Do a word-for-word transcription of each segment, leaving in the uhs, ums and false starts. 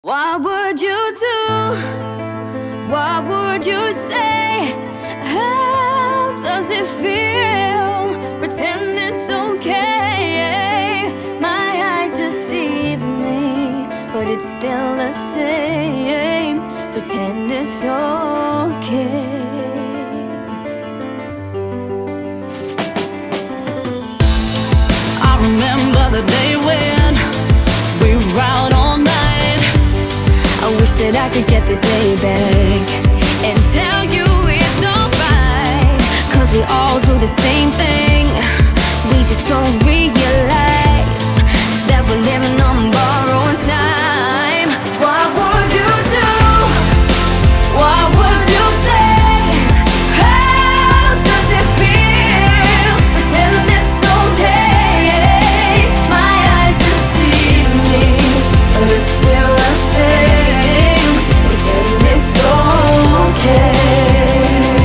What would you do? What would you say? How does it feel? Pretend it's okay. My eyes deceive me, but it's still the same. Pretend it's okay. I remember the day when we were out all night. I wish that I could get the day back and tell you it's alright, 'cause we all do the same thing. We just don't realize that we're living on borrowed time. What would you do? What would you say? How does it feel? Pretend it's okay. My eyes deceive me, but it's still the same. Pretend it's okay.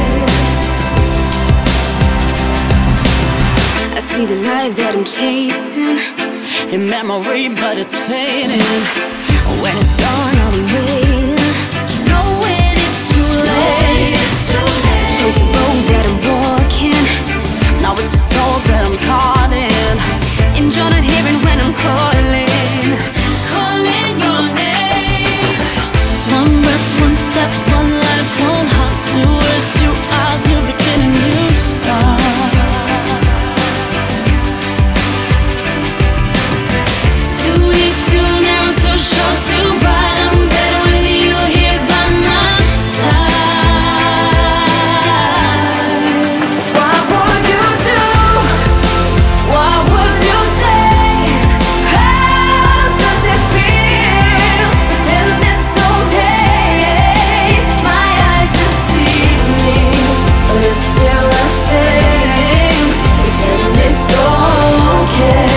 I see the light that I'm chasing In memory, but it's fading. when it's gone, I'll be waiting, knowing it's too late. Chose the road that I'm walking. Now it's a soul that I'm caught in. And you're not hearing when I'm calling, calling your name. One breath, one step, one life, one heart, two words, two eyes, new beginning, new start. Too deep, too narrow, too short, too bright. I'm better with you here by my side. What would you do? What would you say? How does it feel? Pretend it's okay. My eyes deceive me, but it's still the same. Pretend it's okay.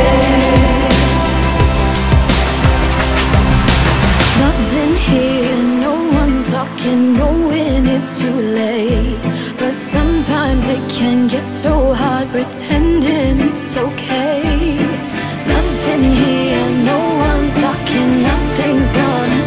Nothing here, no one talking, knowing it's too late. But sometimes it can get so hard pretending it's okay. Nothing here, no one talking, nothing's gonna